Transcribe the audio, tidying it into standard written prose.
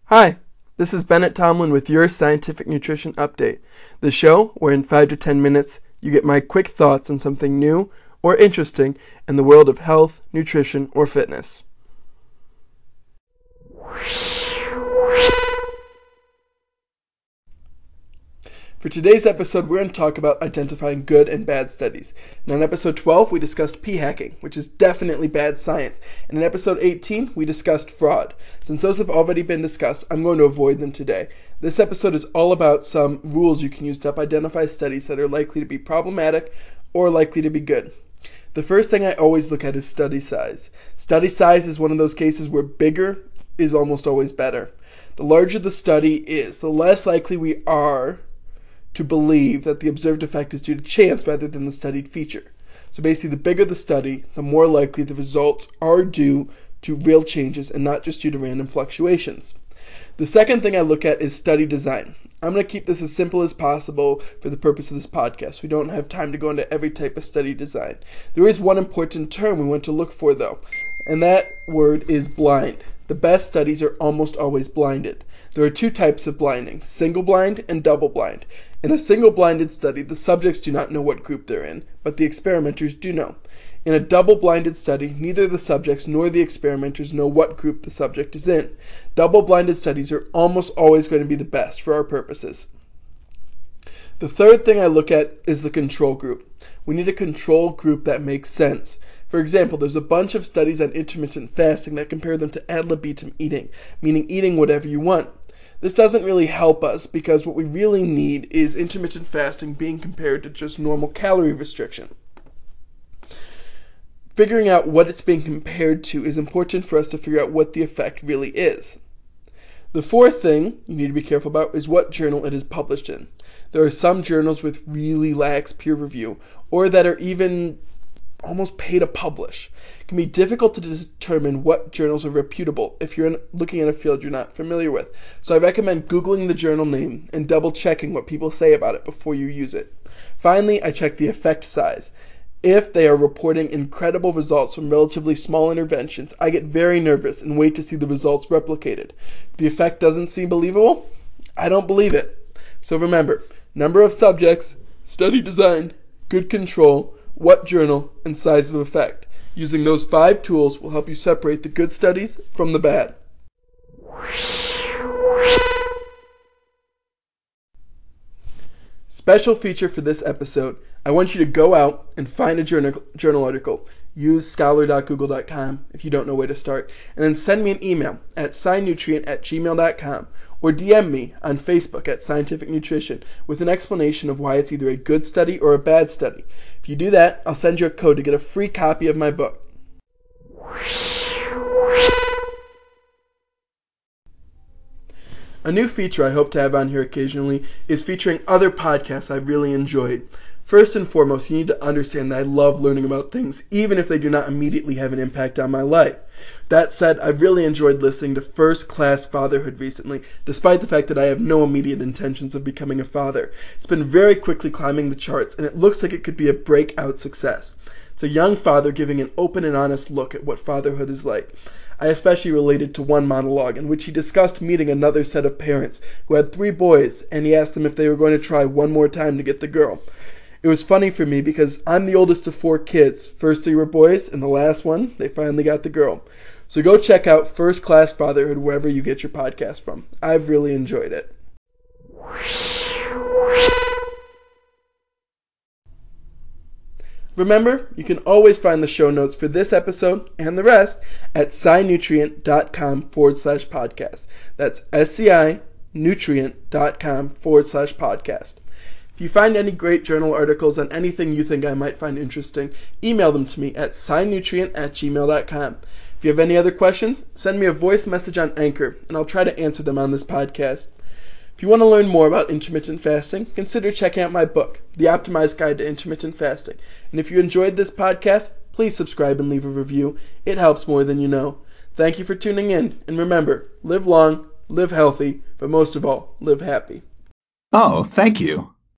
Hi, this is Bennett Tomlin with your Scientific Nutrition Update, the show where in 5 to 10 minutes you get my quick thoughts on something new or interesting in the world of health, nutrition, or fitness. For today's episode, we're going to talk about identifying good and bad studies. And in episode 12, we discussed p-hacking, which is definitely bad science. And in episode 18, we discussed fraud. Since those have already been discussed, I'm going to avoid them today. This episode is all about some rules you can use to help identify studies that are likely to be problematic or likely to be good. The first thing I always look at is study size. Study size is one of those cases where bigger is almost always better. The larger the study is, the less likely we are to believe that the observed effect is due to chance rather than the studied feature. So basically, the bigger the study, the more likely the results are due to real changes and not just due to random fluctuations. The second thing I look at is study design. I'm going to keep this as simple as possible for the purpose of this podcast. We don't have time to go into every type of study design. There is one important term we want to look for, though, and that word is blind. The best studies are almost always blinded. There are two types of blinding, single blind and double blind. In a single blinded study, the subjects do not know what group they're in, but the experimenters do know. In a double blinded study, neither the subjects nor the experimenters know what group the subject is in. Double blinded studies are almost always going to be the best for our purposes. The third thing I look at is the control group. We need a control group that makes sense. For example, there's a bunch of studies on intermittent fasting that compare them to ad libitum eating, meaning eating whatever you want. This doesn't really help us because what we really need is intermittent fasting being compared to just normal calorie restriction. Figuring out what it's being compared to is important for us to figure out what the effect really is. The fourth thing you need to be careful about is what journal it is published in. There are some journals with really lax peer review, or that are even almost pay to publish. It can be difficult to determine what journals are reputable if you're looking at a field you're not familiar with. So I recommend Googling the journal name and double checking what people say about it before you use it. Finally, I check the effect size. If they are reporting incredible results from relatively small interventions, I get very nervous and wait to see the results replicated. If the effect doesn't seem believable, I don't believe it. So remember, number of subjects, study design, good control, what journal, and size of effect. Using those 5 tools will help you separate the good studies from the bad. Special feature for this episode, I want you to go out and find a journal article. Use scholar.google.com if you don't know where to start, and then send me an email at scinutrient@gmail.com or DM me on Facebook at Scientific Nutrition with an explanation of why it's either a good study or a bad study. If you do that, I'll send you a code to get a free copy of my book. A new feature I hope to have on here occasionally is featuring other podcasts I've really enjoyed. First and foremost, you need to understand that I love learning about things, even if they do not immediately have an impact on my life. That said, I've really enjoyed listening to First Class Fatherhood recently, despite the fact that I have no immediate intentions of becoming a father. It's been very quickly climbing the charts, and it looks like it could be a breakout success. It's a young father giving an open and honest look at what fatherhood is like. I especially related to one monologue in which he discussed meeting another set of parents who had 3 boys, and he asked them if they were going to try one more time to get the girl. It was funny for me because I'm the oldest of 4 kids. First 3 were boys, and the last one, they finally got the girl. So go check out First Class Fatherhood wherever you get your podcast from. I've really enjoyed it. Remember, you can always find the show notes for this episode and the rest at scinutrient.com/podcast. That's scinutrient.com/podcast. If you find any great journal articles on anything you think I might find interesting, email them to me at scinutrient@gmail.com. If you have any other questions, send me a voice message on Anchor, and I'll try to answer them on this podcast. If you want to learn more about intermittent fasting, consider checking out my book, The Optimized Guide to Intermittent Fasting. And if you enjoyed this podcast, please subscribe and leave a review. It helps more than you know. Thank you for tuning in, and remember, live long, live healthy, but most of all, live happy. Oh, thank you.